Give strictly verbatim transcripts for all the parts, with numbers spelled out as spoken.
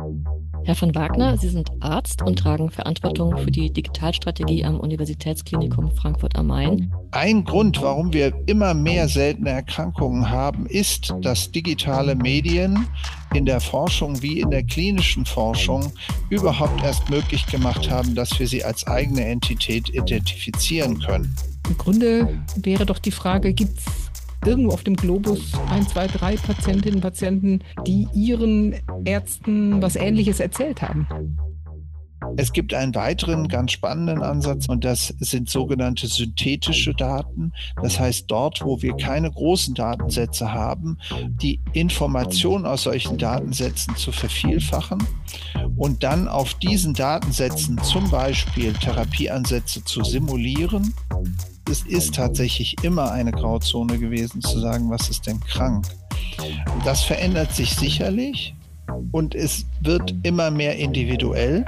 Herr von Wagner, Sie sind Arzt und tragen Verantwortung für die Digitalstrategie am Universitätsklinikum Frankfurt am Main. Ein Grund, warum wir immer mehr seltene Erkrankungen haben, ist, dass digitale Medien in der Forschung wie in der klinischen Forschung überhaupt erst möglich gemacht haben, dass wir sie als eigene Entität identifizieren können. Im Grunde wäre doch die Frage, gibt es irgendwo auf dem Globus ein, zwei, drei Patientinnen und Patienten, die ihren Ärzten was Ähnliches erzählt haben? Es gibt einen weiteren ganz spannenden Ansatz und das sind sogenannte synthetische Daten. Das heißt, dort, wo wir keine großen Datensätze haben, die Information aus solchen Datensätzen zu vervielfachen und dann auf diesen Datensätzen zum Beispiel Therapieansätze zu simulieren. Es ist tatsächlich immer eine Grauzone gewesen, zu sagen, was ist denn krank. Das verändert sich sicherlich und es wird immer mehr individuell.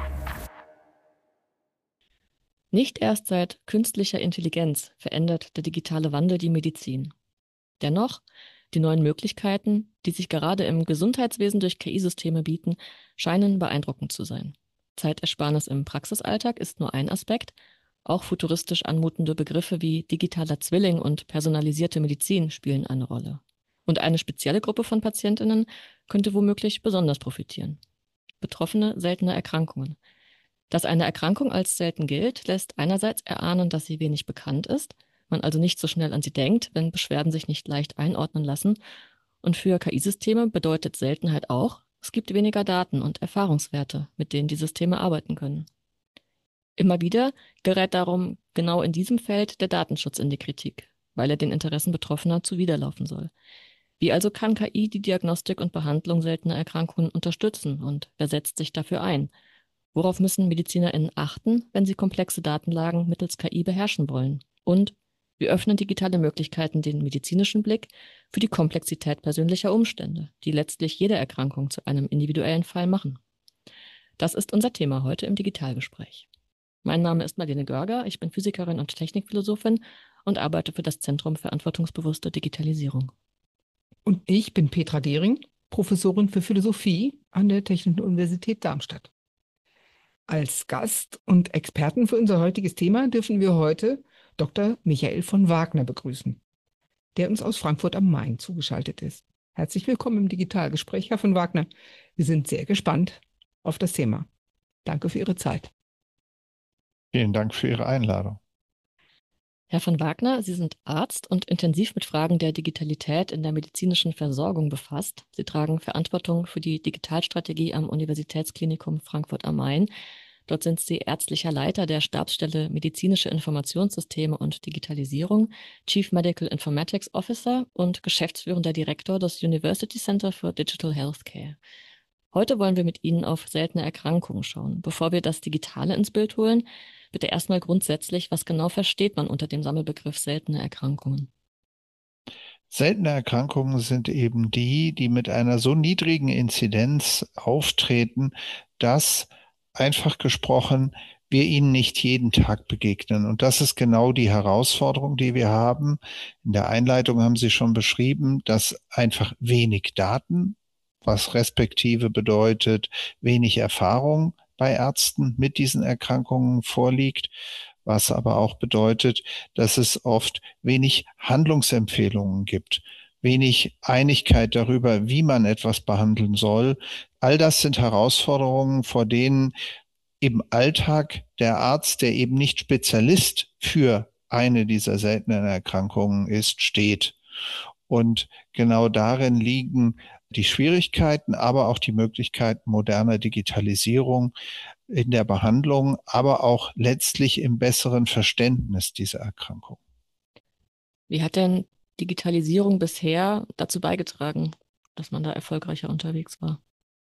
Nicht erst seit künstlicher Intelligenz verändert der digitale Wandel die Medizin. Dennoch, die neuen Möglichkeiten, die sich gerade im Gesundheitswesen durch K I-Systeme bieten, scheinen beeindruckend zu sein. Zeitersparnis im Praxisalltag ist nur ein Aspekt. Auch futuristisch anmutende Begriffe wie digitaler Zwilling und personalisierte Medizin spielen eine Rolle. Und eine spezielle Gruppe von PatientInnen könnte womöglich besonders profitieren: Betroffene seltener Erkrankungen. Dass eine Erkrankung als selten gilt, lässt einerseits erahnen, dass sie wenig bekannt ist, man also nicht so schnell an sie denkt, wenn Beschwerden sich nicht leicht einordnen lassen. Und für K I-Systeme bedeutet Seltenheit auch, es gibt weniger Daten und Erfahrungswerte, mit denen die Systeme arbeiten können. Immer wieder gerät darum genau in diesem Feld der Datenschutz in die Kritik, weil er den Interessen Betroffener zuwiderlaufen soll. Wie also kann K I die Diagnostik und Behandlung seltener Erkrankungen unterstützen und wer setzt sich dafür ein? Worauf müssen MedizinerInnen achten, wenn sie komplexe Datenlagen mittels K I beherrschen wollen? Und wir öffnen digitale Möglichkeiten den medizinischen Blick für die Komplexität persönlicher Umstände, die letztlich jede Erkrankung zu einem individuellen Fall machen. Das ist unser Thema heute im Digitalgespräch. Mein Name ist Marlene Görger, ich bin Physikerin und Technikphilosophin und arbeite für das Zentrum Verantwortungsbewusste Digitalisierung. Und ich bin Petra Dehring, Professorin für Philosophie an der Technischen Universität Darmstadt. Als Gast und Experten für unser heutiges Thema dürfen wir heute Doktor Michael von Wagner begrüßen, der uns aus Frankfurt am Main zugeschaltet ist. Herzlich willkommen im Digitalgespräch, Herr von Wagner. Wir sind sehr gespannt auf das Thema. Danke für Ihre Zeit. Vielen Dank für Ihre Einladung. Herr von Wagner, Sie sind Arzt und intensiv mit Fragen der Digitalität in der medizinischen Versorgung befasst. Sie tragen Verantwortung für die Digitalstrategie am Universitätsklinikum Frankfurt am Main. Dort sind Sie ärztlicher Leiter der Stabsstelle Medizinische Informationssysteme und Digitalisierung, Chief Medical Informatics Officer und geschäftsführender Direktor des University Center for Digital Healthcare. Heute wollen wir mit Ihnen auf seltene Erkrankungen schauen. Bevor wir das Digitale ins Bild holen, bitte erstmal grundsätzlich, was genau versteht man unter dem Sammelbegriff seltene Erkrankungen? Seltene Erkrankungen sind eben die, die mit einer so niedrigen Inzidenz auftreten, dass einfach gesprochen wir ihnen nicht jeden Tag begegnen. Und das ist genau die Herausforderung, die wir haben. In der Einleitung haben Sie schon beschrieben, dass einfach wenig Daten, was respektive bedeutet wenig Erfahrung bei Ärzten mit diesen Erkrankungen vorliegt, was aber auch bedeutet, dass es oft wenig Handlungsempfehlungen gibt, wenig Einigkeit darüber, wie man etwas behandeln soll. All das sind Herausforderungen, vor denen im Alltag der Arzt, der eben nicht Spezialist für eine dieser seltenen Erkrankungen ist, steht. Und genau darin liegen die Schwierigkeiten, aber auch die Möglichkeiten moderner Digitalisierung in der Behandlung, aber auch letztlich im besseren Verständnis dieser Erkrankung. Wie hat denn Digitalisierung bisher dazu beigetragen, dass man da erfolgreicher unterwegs war?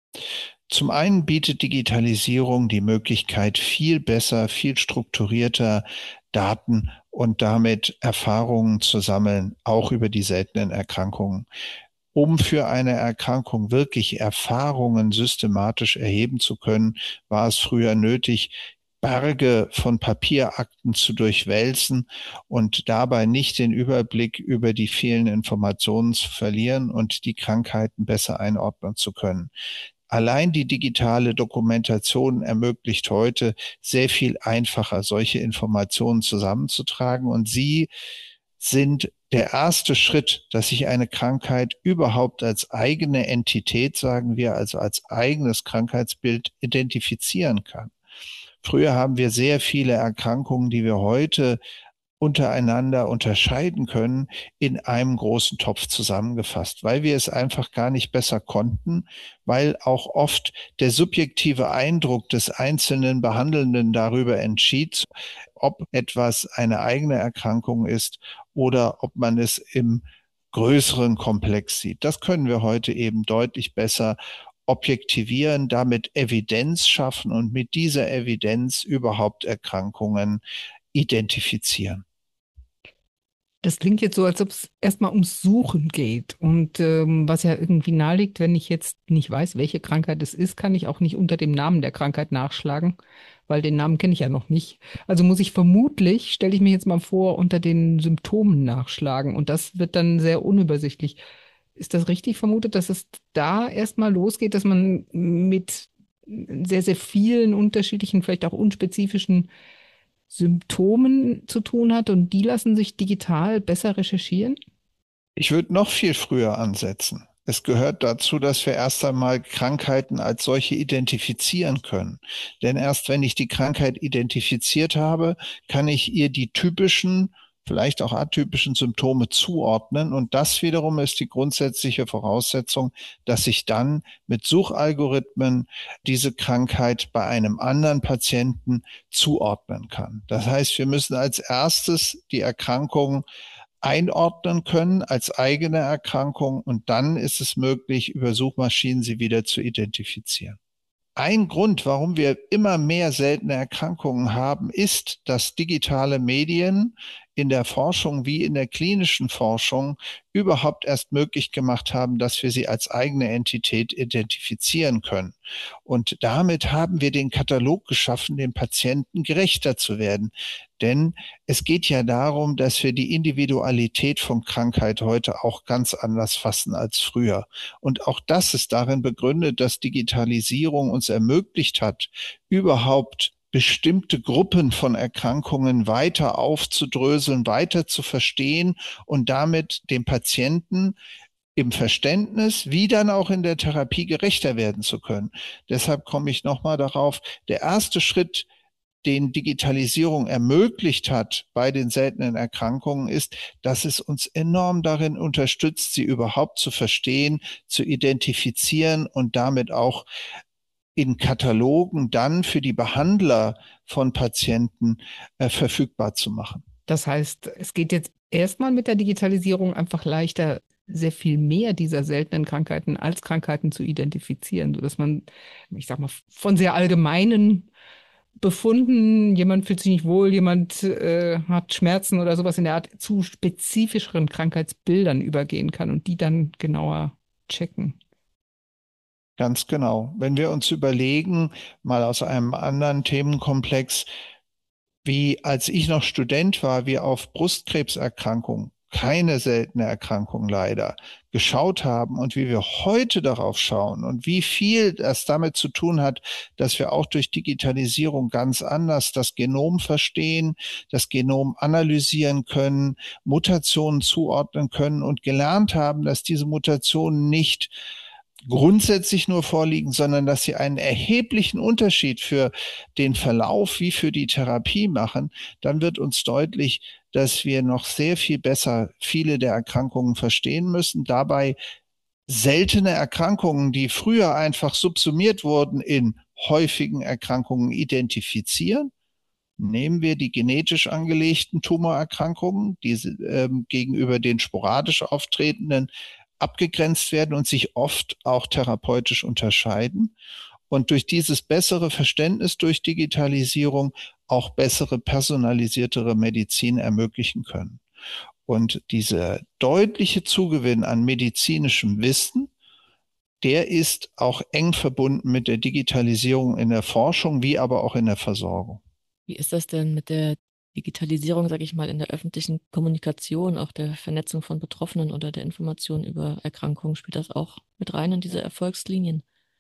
Zum einen bietet Digitalisierung die Möglichkeit, viel besser, viel strukturierter Daten und damit Erfahrungen zu sammeln, auch über die seltenen Erkrankungen. Um für eine Erkrankung wirklich Erfahrungen systematisch erheben zu können, war es früher nötig, Berge von Papierakten zu durchwälzen und dabei nicht den Überblick über die vielen Informationen zu verlieren und die Krankheiten besser einordnen zu können. Allein die digitale Dokumentation ermöglicht heute sehr viel einfacher, solche Informationen zusammenzutragen. Und sie sind der erste Schritt, dass ich eine Krankheit überhaupt als eigene Entität, sagen wir, also als eigenes Krankheitsbild identifizieren kann. Früher haben wir sehr viele Erkrankungen, die wir heute untereinander unterscheiden können, in einem großen Topf zusammengefasst, weil wir es einfach gar nicht besser konnten, weil auch oft der subjektive Eindruck des einzelnen Behandelnden darüber entschied, ob etwas eine eigene Erkrankung ist oder ob man es im größeren Komplex sieht. Das können wir heute eben deutlich besser objektivieren, damit Evidenz schaffen und mit dieser Evidenz überhaupt Erkrankungen identifizieren. Das klingt jetzt so, als ob es erstmal ums Suchen geht. Und ähm, was ja irgendwie naheliegt, wenn ich jetzt nicht weiß, welche Krankheit es ist, kann ich auch nicht unter dem Namen der Krankheit nachschlagen, weil den Namen kenne ich ja noch nicht. Also muss ich vermutlich, stelle ich mir jetzt mal vor, unter den Symptomen nachschlagen. Und das wird dann sehr unübersichtlich. Ist das richtig vermutet, dass es da erstmal losgeht, dass man mit sehr, sehr vielen unterschiedlichen, vielleicht auch unspezifischen Symptomen zu tun hat und die lassen sich digital besser recherchieren? Ich würde noch viel früher ansetzen. Es gehört dazu, dass wir erst einmal Krankheiten als solche identifizieren können. Denn erst wenn ich die Krankheit identifiziert habe, kann ich ihr die typischen, vielleicht auch atypischen Symptome zuordnen. Und das wiederum ist die grundsätzliche Voraussetzung, dass ich dann mit Suchalgorithmen diese Krankheit bei einem anderen Patienten zuordnen kann. Das heißt, wir müssen als erstes die Erkrankung einordnen können als eigene Erkrankung und dann ist es möglich, über Suchmaschinen sie wieder zu identifizieren. Ein Grund, warum wir immer mehr seltene Erkrankungen haben, ist, dass digitale Medien in der Forschung wie in der klinischen Forschung überhaupt erst möglich gemacht haben, dass wir sie als eigene Entität identifizieren können. Und damit haben wir den Katalog geschaffen, den Patienten gerechter zu werden. Denn es geht ja darum, dass wir die Individualität von Krankheit heute auch ganz anders fassen als früher. Und auch das ist darin begründet, dass Digitalisierung uns ermöglicht hat, überhaupt bestimmte Gruppen von Erkrankungen weiter aufzudröseln, weiter zu verstehen und damit dem Patienten im Verständnis wie dann auch in der Therapie gerechter werden zu können. Deshalb komme ich nochmal darauf, der erste Schritt, den Digitalisierung ermöglicht hat bei den seltenen Erkrankungen, ist, dass es uns enorm darin unterstützt, sie überhaupt zu verstehen, zu identifizieren und damit auch in Katalogen dann für die Behandler von Patienten äh, verfügbar zu machen. Das heißt, es geht jetzt erstmal mit der Digitalisierung einfach leichter, sehr viel mehr dieser seltenen Krankheiten als Krankheiten zu identifizieren, sodass man, ich sag mal, von sehr allgemeinen Befunden, jemand fühlt sich nicht wohl, jemand äh, hat Schmerzen oder sowas in der Art, zu spezifischeren Krankheitsbildern übergehen kann und die dann genauer checken. Ganz genau. Wenn wir uns überlegen, mal aus einem anderen Themenkomplex, wie als ich noch Student war, wir auf Brustkrebserkrankungen, keine seltene Erkrankung leider, geschaut haben und wie wir heute darauf schauen und wie viel das damit zu tun hat, dass wir auch durch Digitalisierung ganz anders das Genom verstehen, das Genom analysieren können, Mutationen zuordnen können und gelernt haben, dass diese Mutationen nicht grundsätzlich nur vorliegen, sondern dass sie einen erheblichen Unterschied für den Verlauf wie für die Therapie machen, dann wird uns deutlich, dass wir noch sehr viel besser viele der Erkrankungen verstehen müssen. Dabei seltene Erkrankungen, die früher einfach subsumiert wurden, in häufigen Erkrankungen identifizieren. Nehmen wir die genetisch angelegten Tumorerkrankungen, die ähm, gegenüber den sporadisch auftretenden abgegrenzt werden und sich oft auch therapeutisch unterscheiden und durch dieses bessere Verständnis durch Digitalisierung auch bessere personalisiertere Medizin ermöglichen können. Und dieser deutliche Zugewinn an medizinischem Wissen, der ist auch eng verbunden mit der Digitalisierung in der Forschung wie aber auch in der Versorgung. Wie ist das denn mit der Digitalisierung, sage ich mal, in der öffentlichen Kommunikation, auch der Vernetzung von Betroffenen oder der Information über Erkrankungen? Spielt das auch mit rein in diese Erfolgslinien?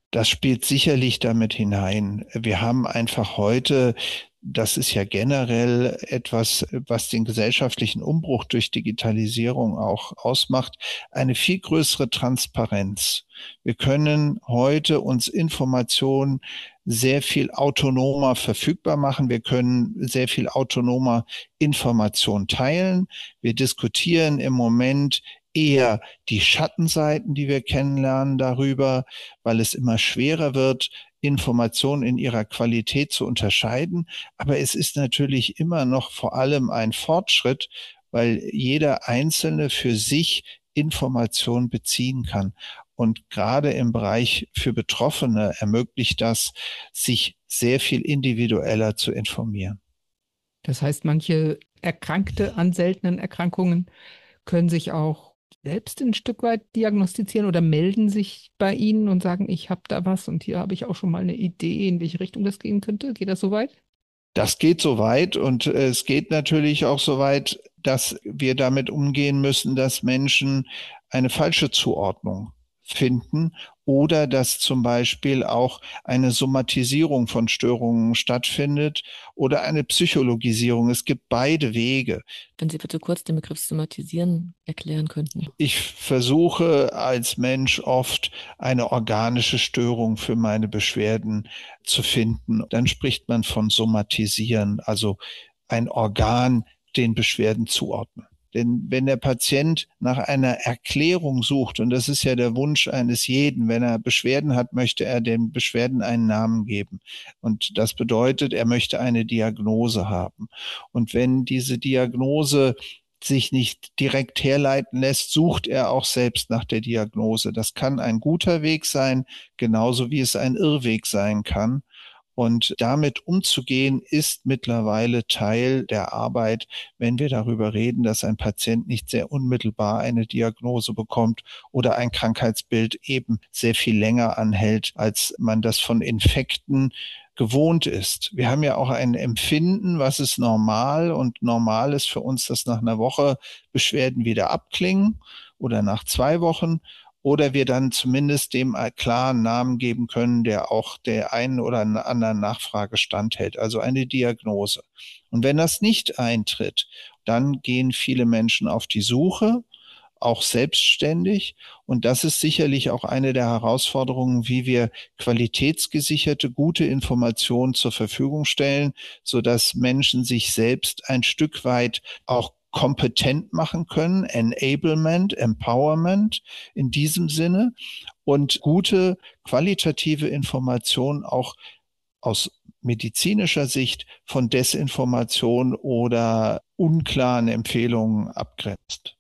Das spielt sicherlich damit hinein. Wir haben einfach heute, das ist ja generell etwas, was den gesellschaftlichen Umbruch durch Digitalisierung auch ausmacht, eine viel größere Transparenz. Wir können heute uns Informationen sehr viel autonomer verfügbar machen. Wir können sehr viel autonomer Information teilen. Wir diskutieren im Moment eher die Schattenseiten, die wir kennenlernen darüber, weil es immer schwerer wird, Informationen in ihrer Qualität zu unterscheiden. Aber es ist natürlich immer noch vor allem ein Fortschritt, weil jeder Einzelne für sich Informationen beziehen kann. Und gerade im Bereich für Betroffene ermöglicht das, sich sehr viel individueller zu informieren. Das heißt, manche Erkrankte an seltenen Erkrankungen können sich auch selbst ein Stück weit diagnostizieren oder melden sich bei Ihnen und sagen, ich habe da was und hier habe ich auch schon mal eine Idee, in welche Richtung das gehen könnte. Geht das so weit? Das geht so weit und es geht natürlich auch so weit, dass wir damit umgehen müssen, dass Menschen eine falsche Zuordnung finden oder dass zum Beispiel auch eine Somatisierung von Störungen stattfindet oder eine Psychologisierung. Es gibt beide Wege. Wenn Sie bitte kurz den Begriff Somatisieren erklären könnten. Ich versuche als Mensch oft eine organische Störung für meine Beschwerden zu finden. Dann spricht man von Somatisieren, also ein Organ den Beschwerden zuordnen. Denn wenn der Patient nach einer Erklärung sucht, und das ist ja der Wunsch eines jeden, wenn er Beschwerden hat, möchte er den Beschwerden einen Namen geben. Und das bedeutet, er möchte eine Diagnose haben. Und wenn diese Diagnose sich nicht direkt herleiten lässt, sucht er auch selbst nach der Diagnose. Das kann ein guter Weg sein, genauso wie es ein Irrweg sein kann. Und damit umzugehen, ist mittlerweile Teil der Arbeit, wenn wir darüber reden, dass ein Patient nicht sehr unmittelbar eine Diagnose bekommt oder ein Krankheitsbild eben sehr viel länger anhält, als man das von Infekten gewohnt ist. Wir haben ja auch ein Empfinden, was ist normal, und normal ist für uns, dass nach einer Woche Beschwerden wieder abklingen oder nach zwei Wochen. Oder wir dann zumindest dem klaren Namen geben können, der auch der einen oder anderen Nachfrage standhält, also eine Diagnose. Und wenn das nicht eintritt, dann gehen viele Menschen auf die Suche, auch selbstständig. Und das ist sicherlich auch eine der Herausforderungen, wie wir qualitätsgesicherte, gute Informationen zur Verfügung stellen, sodass Menschen sich selbst ein Stück weit auch kompetent machen können, Enablement, Empowerment in diesem Sinne, und gute qualitative Informationen auch aus medizinischer Sicht von Desinformation oder unklaren Empfehlungen abgrenzt.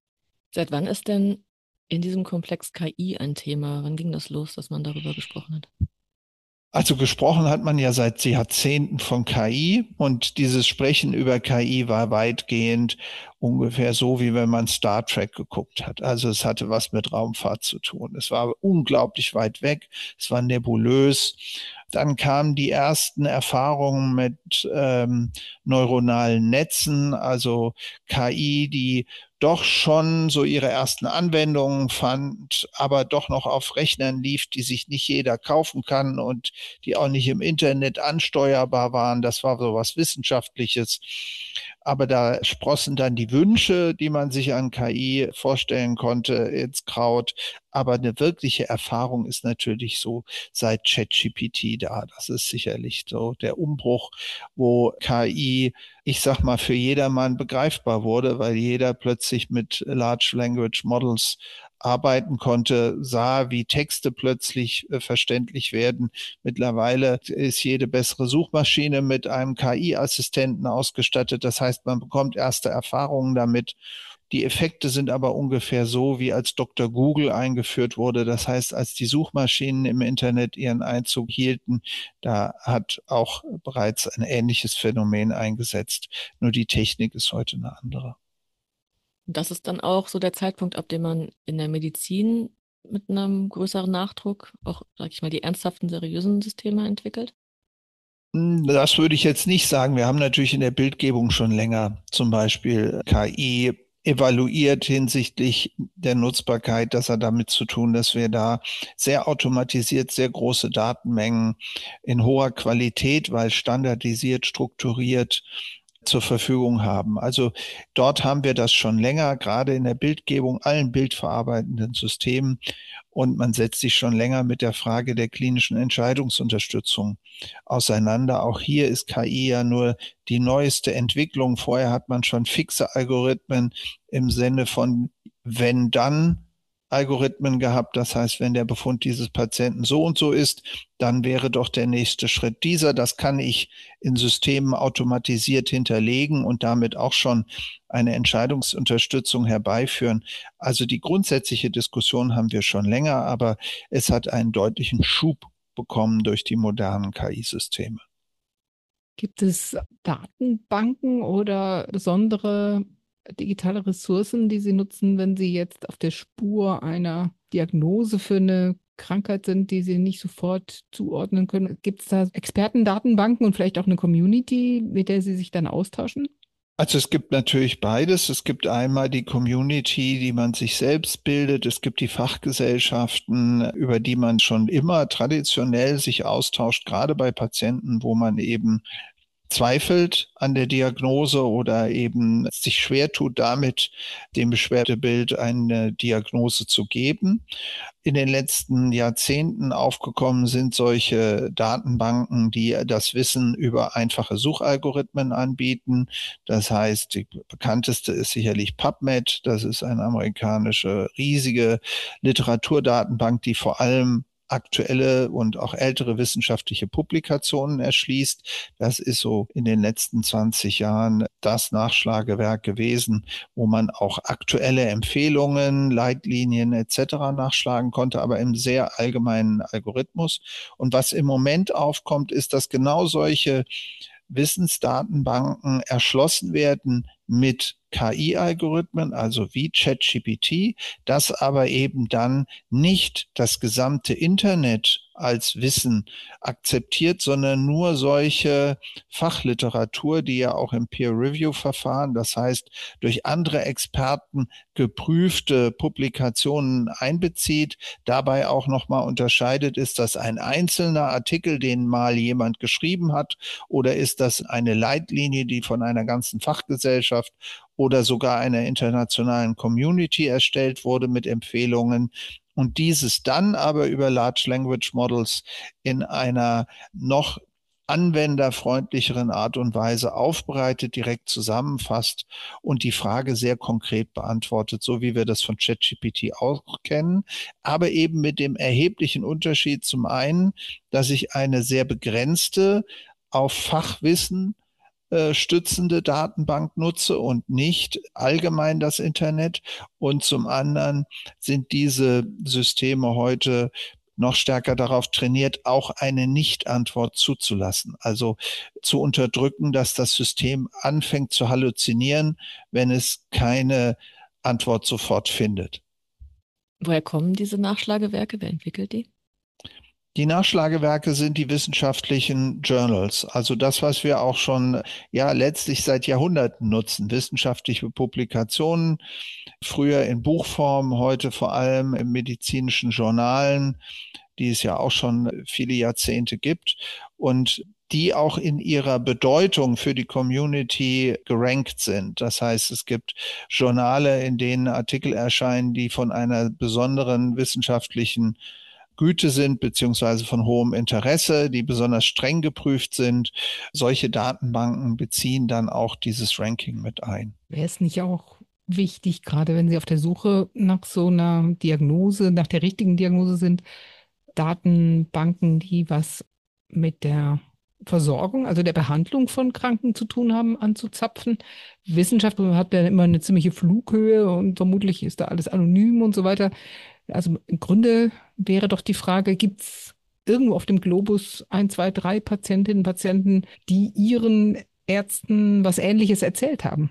Seit wann ist denn in diesem Komplex K I ein Thema? Wann ging das los, dass man darüber gesprochen hat? Also gesprochen hat man ja seit Jahrzehnten von K I, und dieses Sprechen über K I war weitgehend ungefähr so, wie wenn man Star Trek geguckt hat. Also es hatte was mit Raumfahrt zu tun. Es war unglaublich weit weg, es war nebulös. Dann kamen die ersten Erfahrungen mit ähm, neuronalen Netzen, also K I, die doch schon so ihre ersten Anwendungen fand, aber doch noch auf Rechnern lief, die sich nicht jeder kaufen kann und die auch nicht im Internet ansteuerbar waren. Das war so was Wissenschaftliches. Aber da sprossen dann die Wünsche, die man sich an K I vorstellen konnte, ins Kraut. Aber eine wirkliche Erfahrung ist natürlich so seit ChatGPT da. Das ist sicherlich so der Umbruch, wo K I, ich sag mal, für jedermann begreifbar wurde, weil jeder plötzlich mit Large Language Models arbeiten konnte, sah, wie Texte plötzlich äh, verständlich werden. Mittlerweile ist jede bessere Suchmaschine mit einem K I-Assistenten ausgestattet. Das heißt, man bekommt erste Erfahrungen damit. Die Effekte sind aber ungefähr so, wie als Doktor Google eingeführt wurde. Das heißt, als die Suchmaschinen im Internet ihren Einzug hielten, da hat auch bereits ein ähnliches Phänomen eingesetzt. Nur die Technik ist heute eine andere. Und das ist dann auch so der Zeitpunkt, ab dem man in der Medizin mit einem größeren Nachdruck auch, sag ich mal, die ernsthaften, seriösen Systeme entwickelt? Das würde ich jetzt nicht sagen. Wir haben natürlich in der Bildgebung schon länger zum Beispiel K I evaluiert hinsichtlich der Nutzbarkeit. Das hat damit zu tun, dass wir da sehr automatisiert, sehr große Datenmengen in hoher Qualität, weil standardisiert, strukturiert zur Verfügung haben. Also dort haben wir das schon länger, gerade in der Bildgebung, allen bildverarbeitenden Systemen. Und man setzt sich schon länger mit der Frage der klinischen Entscheidungsunterstützung auseinander. Auch hier ist K I ja nur die neueste Entwicklung. Vorher hat man schon fixe Algorithmen im Sinne von wenn dann Algorithmen gehabt. Das heißt, wenn der Befund dieses Patienten so und so ist, dann wäre doch der nächste Schritt dieser. Das kann ich in Systemen automatisiert hinterlegen und damit auch schon eine Entscheidungsunterstützung herbeiführen. Also die grundsätzliche Diskussion haben wir schon länger, aber es hat einen deutlichen Schub bekommen durch die modernen K I-Systeme. Gibt es Datenbanken oder besondere digitale Ressourcen, die Sie nutzen, wenn Sie jetzt auf der Spur einer Diagnose für eine Krankheit sind, die Sie nicht sofort zuordnen können? Gibt es da Expertendatenbanken und vielleicht auch eine Community, mit der Sie sich dann austauschen? Also es gibt natürlich beides. Es gibt einmal die Community, die man sich selbst bildet. Es gibt die Fachgesellschaften, über die man schon immer traditionell sich austauscht, gerade bei Patienten, wo man eben zweifelt an der Diagnose oder eben sich schwer tut, damit dem Beschwerdebild eine Diagnose zu geben. In den letzten Jahrzehnten aufgekommen sind solche Datenbanken, die das Wissen über einfache Suchalgorithmen anbieten. Das heißt, die bekannteste ist sicherlich PubMed. Das ist eine amerikanische riesige Literaturdatenbank, die vor allem aktuelle und auch ältere wissenschaftliche Publikationen erschließt. Das ist so in den letzten zwanzig Jahren das Nachschlagewerk gewesen, wo man auch aktuelle Empfehlungen, Leitlinien et cetera nachschlagen konnte, aber im sehr allgemeinen Algorithmus. Und was im Moment aufkommt, ist, dass genau solche Wissensdatenbanken erschlossen werden mit K I-Algorithmen, also wie ChatGPT, das aber eben dann nicht das gesamte Internet als Wissen akzeptiert, sondern nur solche Fachliteratur, die ja auch im Peer-Review-Verfahren, das heißt durch andere Experten geprüfte Publikationen einbezieht, dabei auch nochmal unterscheidet, ist das ein einzelner Artikel, den mal jemand geschrieben hat, oder ist das eine Leitlinie, die von einer ganzen Fachgesellschaft oder sogar einer internationalen Community erstellt wurde mit Empfehlungen und dieses dann aber über Large Language Models in einer noch anwenderfreundlicheren Art und Weise aufbereitet, direkt zusammenfasst und die Frage sehr konkret beantwortet, so wie wir das von ChatGPT auch kennen, aber eben mit dem erheblichen Unterschied zum einen, dass ich eine sehr begrenzte auf Fachwissen äh, stützende Datenbank nutze und nicht allgemein das Internet. Und zum anderen sind diese Systeme heute noch stärker darauf trainiert, auch eine Nicht-Antwort zuzulassen. Also zu unterdrücken, dass das System anfängt zu halluzinieren, wenn es keine Antwort sofort findet. Woher kommen diese Nachschlagewerke? Wer entwickelt die? Die Nachschlagewerke sind die wissenschaftlichen Journals, also das, was wir auch schon ja letztlich seit Jahrhunderten nutzen, wissenschaftliche Publikationen, früher in Buchform, heute vor allem in medizinischen Journalen, die es ja auch schon viele Jahrzehnte gibt und die auch in ihrer Bedeutung für die Community gerankt sind. Das heißt, es gibt Journale, in denen Artikel erscheinen, die von einer besonderen wissenschaftlichen Güte sind, beziehungsweise von hohem Interesse, die besonders streng geprüft sind. Solche Datenbanken beziehen dann auch dieses Ranking mit ein. Wäre es nicht auch wichtig, gerade wenn Sie auf der Suche nach so einer Diagnose, nach der richtigen Diagnose sind, Datenbanken, die was mit der Versorgung, also der Behandlung von Kranken zu tun haben, anzuzapfen? Wissenschaft hat ja immer eine ziemliche Flughöhe und vermutlich ist da alles anonym und so weiter. Also im Grunde wäre doch die Frage, gibt es irgendwo auf dem Globus ein, zwei, drei Patientinnen und Patienten, die ihren Ärzten was Ähnliches erzählt haben?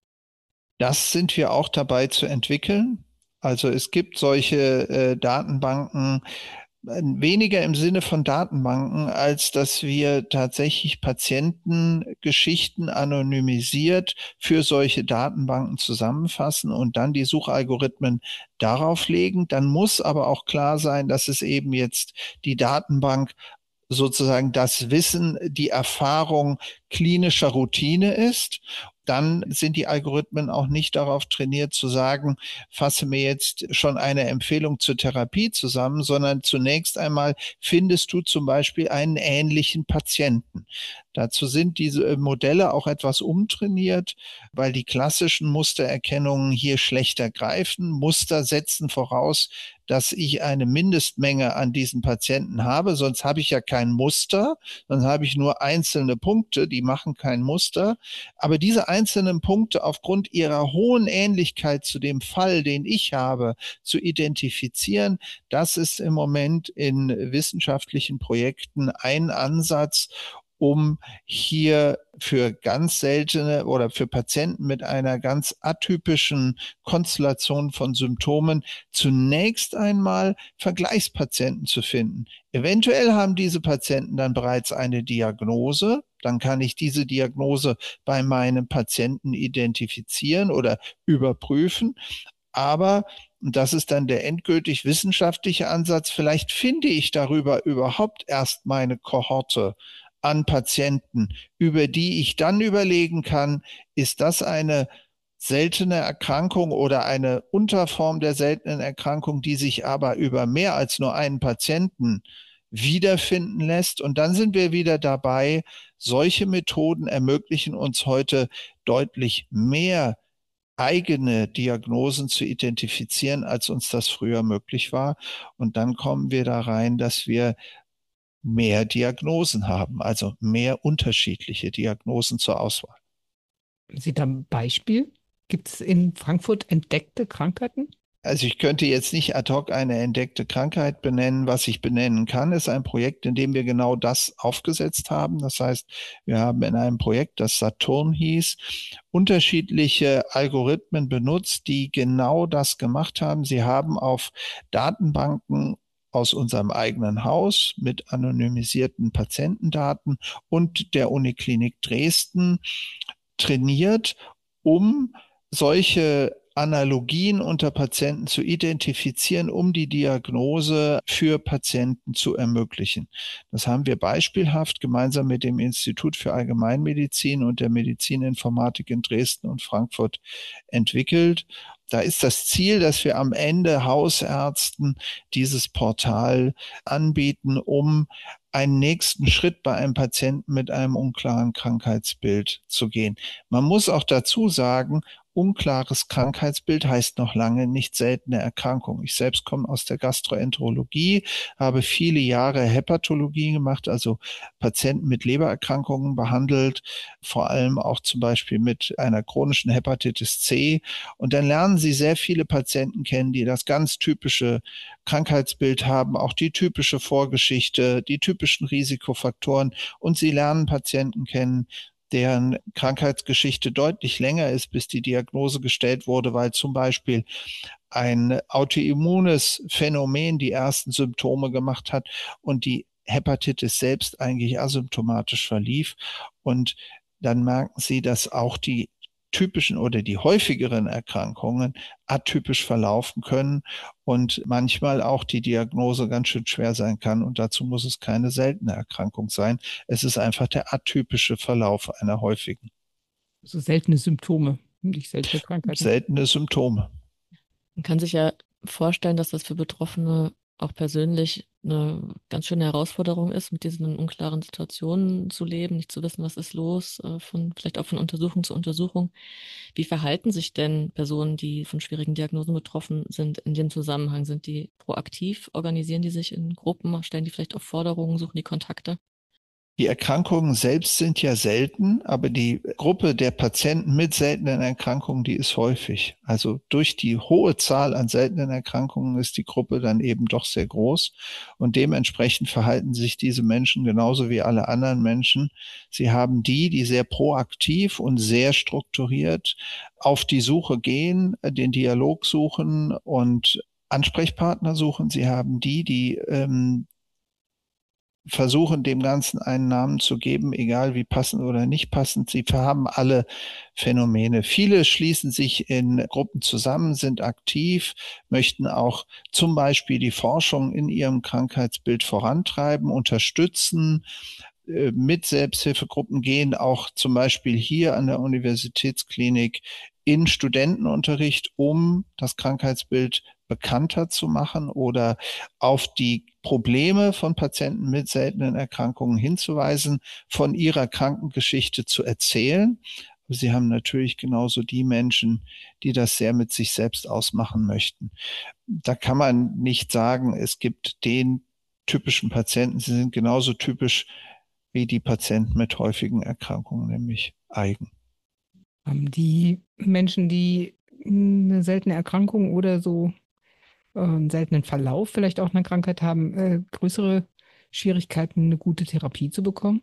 Das sind wir auch dabei zu entwickeln. Also es gibt solche äh, Datenbanken, weniger im Sinne von Datenbanken, als dass wir tatsächlich Patientengeschichten anonymisiert für solche Datenbanken zusammenfassen und dann die Suchalgorithmen darauf legen. Dann muss aber auch klar sein, dass es eben jetzt die Datenbank sozusagen das Wissen, die Erfahrung klinischer Routine ist. Dann sind die Algorithmen auch nicht darauf trainiert zu sagen, fasse mir jetzt schon eine Empfehlung zur Therapie zusammen, sondern zunächst einmal findest du zum Beispiel einen ähnlichen Patienten. Dazu sind diese Modelle auch etwas umtrainiert, weil die klassischen Mustererkennungen hier schlechter greifen. Muster setzen voraus, dass ich eine Mindestmenge an diesen Patienten habe, sonst habe ich ja kein Muster, dann habe ich nur einzelne Punkte, die machen kein Muster. Aber diese einzelnen Punkte aufgrund ihrer hohen Ähnlichkeit zu dem Fall, den ich habe, zu identifizieren, das ist im Moment in wissenschaftlichen Projekten ein Ansatz, um hier für ganz seltene oder für Patienten mit einer ganz atypischen Konstellation von Symptomen zunächst einmal Vergleichspatienten zu finden. Eventuell haben diese Patienten dann bereits eine Diagnose. Dann kann ich diese Diagnose bei meinem Patienten identifizieren oder überprüfen. Aber, und das ist dann der endgültig wissenschaftliche Ansatz, vielleicht finde ich darüber überhaupt erst meine Kohorte an Patienten, über die ich dann überlegen kann, ist das eine seltene Erkrankung oder eine Unterform der seltenen Erkrankung, die sich aber über mehr als nur einen Patienten wiederfinden lässt. Und dann sind wir wieder dabei, solche Methoden ermöglichen uns heute deutlich mehr eigene Diagnosen zu identifizieren, als uns das früher möglich war. Und dann kommen wir da rein, dass wir mehr Diagnosen haben, also mehr unterschiedliche Diagnosen zur Auswahl. Sie da ein Beispiel? Gibt es in Frankfurt entdeckte Krankheiten? Also ich könnte jetzt nicht ad hoc eine entdeckte Krankheit benennen. Was ich benennen kann, ist ein Projekt, in dem wir genau das aufgesetzt haben. Das heißt, wir haben in einem Projekt, das Saturn hieß, unterschiedliche Algorithmen benutzt, die genau das gemacht haben. Sie haben auf Datenbanken aus unserem eigenen Haus mit anonymisierten Patientendaten und der Uniklinik Dresden trainiert, um solche Analogien unter Patienten zu identifizieren, um die Diagnose für Patienten zu ermöglichen. Das haben wir beispielhaft gemeinsam mit dem Institut für Allgemeinmedizin und der Medizininformatik in Dresden und Frankfurt entwickelt. Da ist das Ziel, dass wir am Ende Hausärzten dieses Portal anbieten, um einen nächsten Schritt bei einem Patienten mit einem unklaren Krankheitsbild zu gehen. Man muss auch dazu sagen, unklares Krankheitsbild heißt noch lange nicht seltene Erkrankung. Ich selbst komme aus der Gastroenterologie, habe viele Jahre Hepatologie gemacht, also Patienten mit Lebererkrankungen behandelt, vor allem auch zum Beispiel mit einer chronischen Hepatitis C. Und dann lernen Sie sehr viele Patienten kennen, die das ganz typische Krankheitsbild haben, auch die typische Vorgeschichte, die typischen Risikofaktoren. Und Sie lernen Patienten kennen, deren Krankheitsgeschichte deutlich länger ist, bis die Diagnose gestellt wurde, weil zum Beispiel ein autoimmunes Phänomen die ersten Symptome gemacht hat und die Hepatitis selbst eigentlich asymptomatisch verlief. Und dann merken Sie, dass auch die typischen oder die häufigeren Erkrankungen atypisch verlaufen können und manchmal auch die Diagnose ganz schön schwer sein kann. Und dazu muss es keine seltene Erkrankung sein. Es ist einfach der atypische Verlauf einer häufigen. So seltene Symptome, nicht seltene Krankheiten. Seltene Symptome. Man kann sich ja vorstellen, dass das für Betroffene auch persönlich eine ganz schöne Herausforderung ist, mit diesen unklaren Situationen zu leben, nicht zu wissen, was ist los, äh, von, vielleicht auch von Untersuchung zu Untersuchung. Wie verhalten sich denn Personen, die von schwierigen Diagnosen betroffen sind, in dem Zusammenhang? Sind die proaktiv? Organisieren die sich in Gruppen? Stellen die vielleicht auch Forderungen? Suchen die Kontakte? Die Erkrankungen selbst sind ja selten, aber die Gruppe der Patienten mit seltenen Erkrankungen, die ist häufig. Also durch die hohe Zahl an seltenen Erkrankungen ist die Gruppe dann eben doch sehr groß. Und dementsprechend verhalten sich diese Menschen genauso wie alle anderen Menschen. Sie haben die, die sehr proaktiv und sehr strukturiert auf die Suche gehen, den Dialog suchen und Ansprechpartner suchen, Sie haben die, die ähm, versuchen, dem Ganzen einen Namen zu geben, egal wie passend oder nicht passend. Sie haben alle Phänomene. Viele schließen sich in Gruppen zusammen, sind aktiv, möchten auch zum Beispiel die Forschung in ihrem Krankheitsbild vorantreiben, unterstützen. Mit Selbsthilfegruppen gehen auch zum Beispiel hier an der Universitätsklinik in Studentenunterricht, um das Krankheitsbild bekannter zu machen oder auf die Probleme von Patienten mit seltenen Erkrankungen hinzuweisen, von ihrer Krankengeschichte zu erzählen. Sie haben natürlich genauso die Menschen, die das sehr mit sich selbst ausmachen möchten. Da kann man nicht sagen, es gibt den typischen Patienten. Sie sind genauso typisch wie die Patienten mit häufigen Erkrankungen, nämlich eigen. Haben die Menschen, die eine seltene Erkrankung oder so äh, einen seltenen Verlauf vielleicht auch einer Krankheit haben, äh, größere Schwierigkeiten, eine gute Therapie zu bekommen?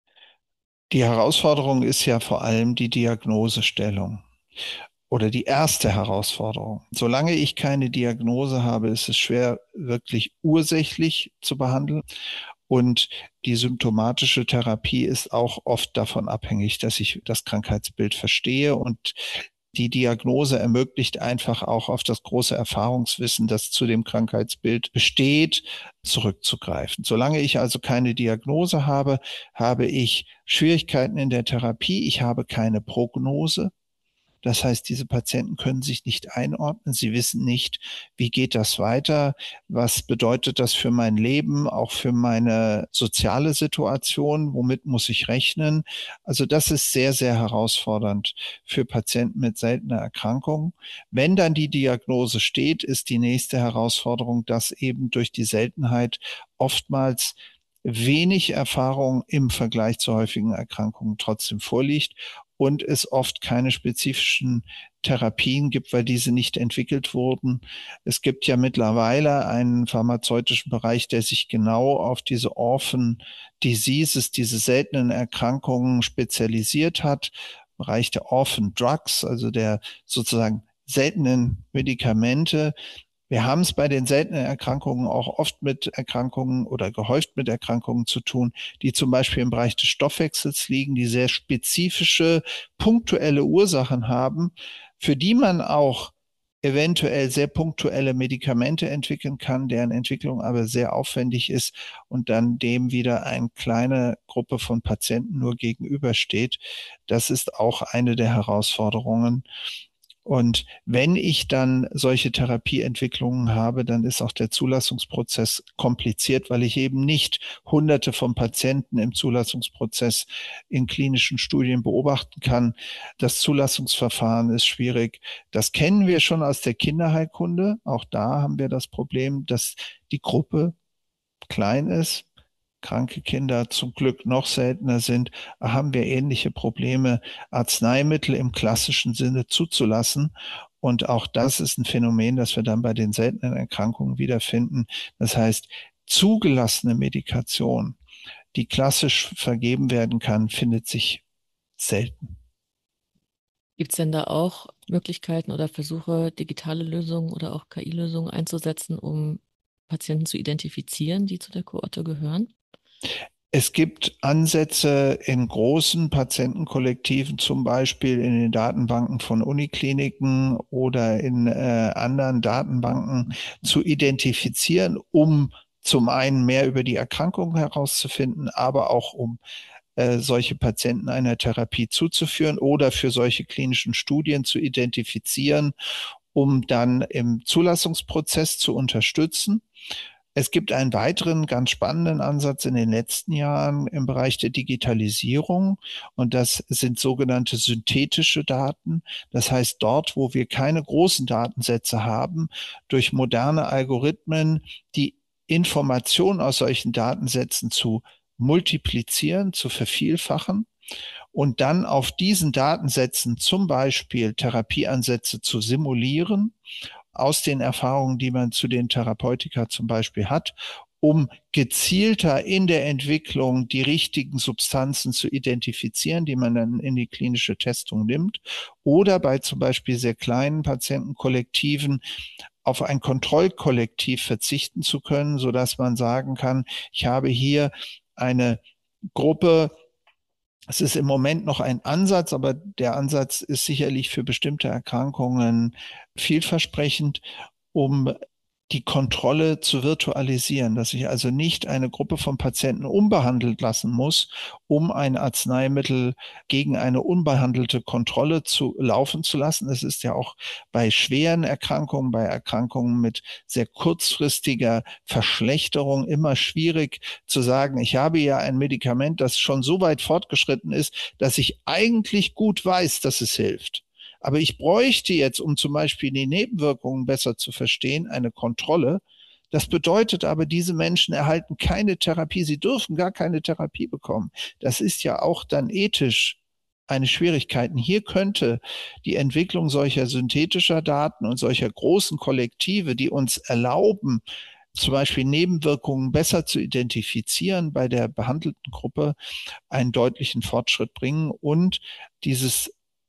Die Herausforderung ist ja vor allem die Diagnosestellung oder die erste Herausforderung. Solange ich keine Diagnose habe, ist es schwer, wirklich ursächlich zu behandeln. Und die symptomatische Therapie ist auch oft davon abhängig, dass ich das Krankheitsbild verstehe. Und die Diagnose ermöglicht einfach auch auf das große Erfahrungswissen, das zu dem Krankheitsbild besteht, zurückzugreifen. Solange ich also keine Diagnose habe, habe ich Schwierigkeiten in der Therapie. Ich habe keine Prognose. Das heißt, diese Patienten können sich nicht einordnen. Sie wissen nicht, wie geht das weiter? Was bedeutet das für mein Leben, auch für meine soziale Situation? Womit muss ich rechnen? Also das ist sehr, sehr herausfordernd für Patienten mit seltener Erkrankung. Wenn dann die Diagnose steht, ist die nächste Herausforderung, dass eben durch die Seltenheit oftmals wenig Erfahrung im Vergleich zu häufigen Erkrankungen trotzdem vorliegt und es oft keine spezifischen Therapien gibt, weil diese nicht entwickelt wurden. Es gibt ja mittlerweile einen pharmazeutischen Bereich, der sich genau auf diese Orphan Diseases, diese seltenen Erkrankungen spezialisiert hat. Im Bereich der Orphan Drugs, also der sozusagen seltenen Medikamente. Wir haben es bei den seltenen Erkrankungen auch oft mit Erkrankungen oder gehäuft mit Erkrankungen zu tun, die zum Beispiel im Bereich des Stoffwechsels liegen, die sehr spezifische, punktuelle Ursachen haben, für die man auch eventuell sehr punktuelle Medikamente entwickeln kann, deren Entwicklung aber sehr aufwendig ist und dann dem wieder eine kleine Gruppe von Patienten nur gegenübersteht. Das ist auch eine der Herausforderungen. Und wenn ich dann solche Therapieentwicklungen habe, dann ist auch der Zulassungsprozess kompliziert, weil ich eben nicht Hunderte von Patienten im Zulassungsprozess in klinischen Studien beobachten kann. Das Zulassungsverfahren ist schwierig. Das kennen wir schon aus der Kinderheilkunde. Auch da haben wir das Problem, dass die Gruppe klein ist. Kranke Kinder zum Glück noch seltener sind, haben wir ähnliche Probleme, Arzneimittel im klassischen Sinne zuzulassen. Und auch das ist ein Phänomen, das wir dann bei den seltenen Erkrankungen wiederfinden. Das heißt, zugelassene Medikation, die klassisch vergeben werden kann, findet sich selten. Gibt es denn da auch Möglichkeiten oder Versuche, digitale Lösungen oder auch K I-Lösungen einzusetzen, um Patienten zu identifizieren, die zu der Kohorte gehören? Es gibt Ansätze in großen Patientenkollektiven, zum Beispiel in den Datenbanken von Unikliniken oder in äh, anderen Datenbanken zu identifizieren, um zum einen mehr über die Erkrankung herauszufinden, aber auch um äh, solche Patienten einer Therapie zuzuführen oder für solche klinischen Studien zu identifizieren, um dann im Zulassungsprozess zu unterstützen. Es gibt einen weiteren ganz spannenden Ansatz in den letzten Jahren im Bereich der Digitalisierung und das sind sogenannte synthetische Daten. Das heißt, dort, wo wir keine großen Datensätze haben, durch moderne Algorithmen die Information aus solchen Datensätzen zu multiplizieren, zu vervielfachen und dann auf diesen Datensätzen zum Beispiel Therapieansätze zu simulieren aus den Erfahrungen, die man zu den Therapeutika zum Beispiel hat, um gezielter in der Entwicklung die richtigen Substanzen zu identifizieren, die man dann in die klinische Testung nimmt, oder bei zum Beispiel sehr kleinen Patientenkollektiven auf ein Kontrollkollektiv verzichten zu können, sodass man sagen kann, ich habe hier eine Gruppe. Es ist im Moment noch ein Ansatz, aber der Ansatz ist sicherlich für bestimmte Erkrankungen vielversprechend, um die Kontrolle zu virtualisieren, dass ich also nicht eine Gruppe von Patienten unbehandelt lassen muss, um ein Arzneimittel gegen eine unbehandelte Kontrolle zu laufen zu lassen. Es ist ja auch bei schweren Erkrankungen, bei Erkrankungen mit sehr kurzfristiger Verschlechterung immer schwierig zu sagen, ich habe ja ein Medikament, das schon so weit fortgeschritten ist, dass ich eigentlich gut weiß, dass es hilft. Aber ich bräuchte jetzt, um zum Beispiel die Nebenwirkungen besser zu verstehen, eine Kontrolle. Das bedeutet aber, diese Menschen erhalten keine Therapie. Sie dürfen gar keine Therapie bekommen. Das ist ja auch dann ethisch eine Schwierigkeit. Hier könnte die Entwicklung solcher synthetischer Daten und solcher großen Kollektive, die uns erlauben, zum Beispiel Nebenwirkungen besser zu identifizieren bei der behandelten Gruppe, einen deutlichen Fortschritt bringen und dieses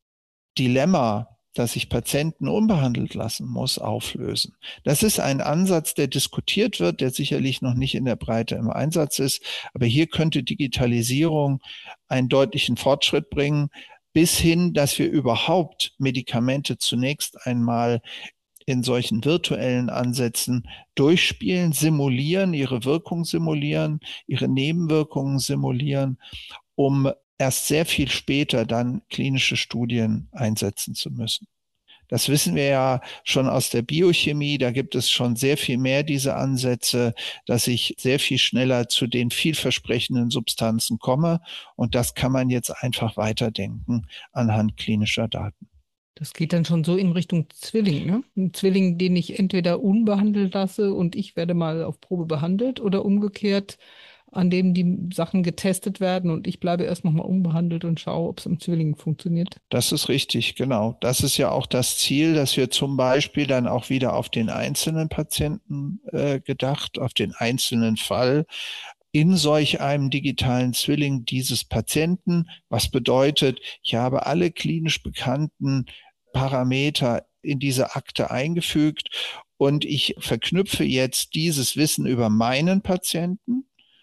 Dilemma, dass sich Patienten unbehandelt lassen muss, auflösen. Das ist ein Ansatz, der diskutiert wird, der sicherlich noch nicht in der Breite im Einsatz ist. Aber hier könnte Digitalisierung einen deutlichen Fortschritt bringen, bis hin, dass wir überhaupt Medikamente zunächst einmal in solchen virtuellen Ansätzen durchspielen, simulieren, ihre Wirkung simulieren, ihre Nebenwirkungen simulieren, um erst sehr viel später dann klinische Studien einsetzen zu müssen. Das wissen wir ja schon aus der Biochemie. Da gibt es schon sehr viel mehr diese Ansätze, dass ich sehr viel schneller zu den vielversprechenden Substanzen komme. Und das kann man jetzt einfach weiterdenken anhand klinischer Daten. Das geht dann schon so in Richtung Zwilling, ne? Ein Zwilling, den ich entweder unbehandelt lasse und ich werde mal auf Probe behandelt oder umgekehrt, an dem die Sachen getestet werden und ich bleibe erst nochmal unbehandelt und schaue, ob es im Zwilling funktioniert. Das ist richtig, genau. Das ist ja auch das Ziel, dass wir zum Beispiel dann auch wieder auf den einzelnen Patienten äh, gedacht, auf den einzelnen Fall in solch einem digitalen Zwilling dieses Patienten, was bedeutet, ich habe alle klinisch bekannten Parameter in diese Akte eingefügt und ich verknüpfe jetzt dieses Wissen über meinen Patienten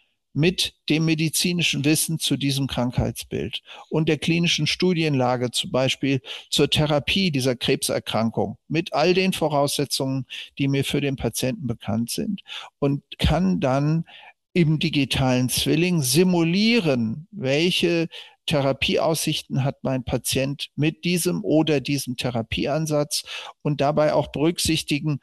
mit dem medizinischen Wissen zu diesem Krankheitsbild und der klinischen Studienlage, zum Beispiel zur Therapie dieser Krebserkrankung, mit all den Voraussetzungen, die mir für den Patienten bekannt sind, und kann dann im digitalen Zwilling simulieren, welche Therapieaussichten hat mein Patient mit diesem oder diesem Therapieansatz, und dabei auch berücksichtigen,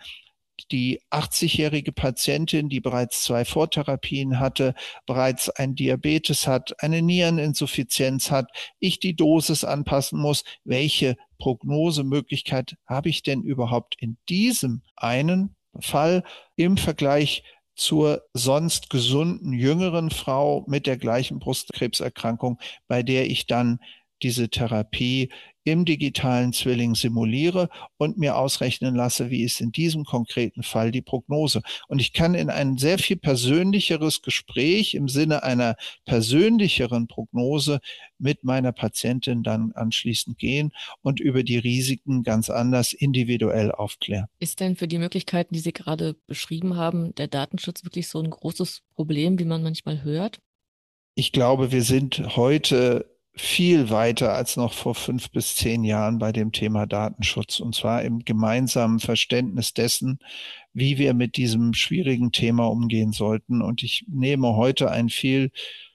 die achtzigjährige Patientin, die bereits zwei Vortherapien hatte, bereits ein Diabetes hat, eine Niereninsuffizienz hat, ich die Dosis anpassen muss. Welche Prognosemöglichkeit habe ich denn überhaupt in diesem einen Fall im Vergleich zur sonst gesunden jüngeren Frau mit der gleichen Brustkrebserkrankung, bei der ich dann diese Therapie im digitalen Zwilling simuliere und mir ausrechnen lasse, wie ist in diesem konkreten Fall die Prognose. Und ich kann in ein sehr viel persönlicheres Gespräch im Sinne einer persönlicheren Prognose mit meiner Patientin dann anschließend gehen und über die Risiken ganz anders individuell aufklären. Ist denn für die Möglichkeiten, die Sie gerade beschrieben haben, der Datenschutz wirklich so ein großes Problem, wie man manchmal hört? Ich glaube, wir sind heute viel weiter als noch vor fünf bis zehn Jahren bei dem Thema Datenschutz, und zwar im gemeinsamen Verständnis dessen, wie wir mit diesem schwierigen Thema umgehen sollten. Und ich nehme heute eine viel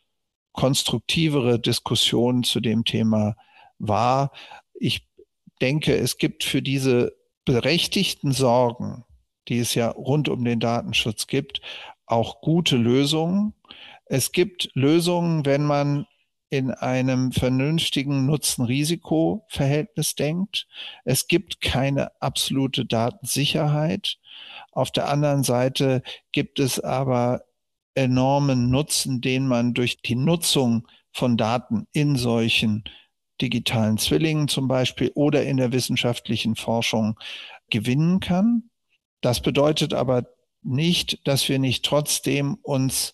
konstruktivere Diskussion zu dem Thema wahr. Ich denke, es gibt für diese berechtigten Sorgen, die es ja rund um den Datenschutz gibt, auch gute Lösungen. Es gibt Lösungen, wenn man in einem vernünftigen Nutzen-Risiko-Verhältnis denkt. Es gibt keine absolute Datensicherheit. Auf der anderen Seite gibt es aber enormen Nutzen, den man durch die Nutzung von Daten in solchen digitalen Zwillingen zum Beispiel oder in der wissenschaftlichen Forschung gewinnen kann. Das bedeutet aber nicht, dass wir nicht trotzdem uns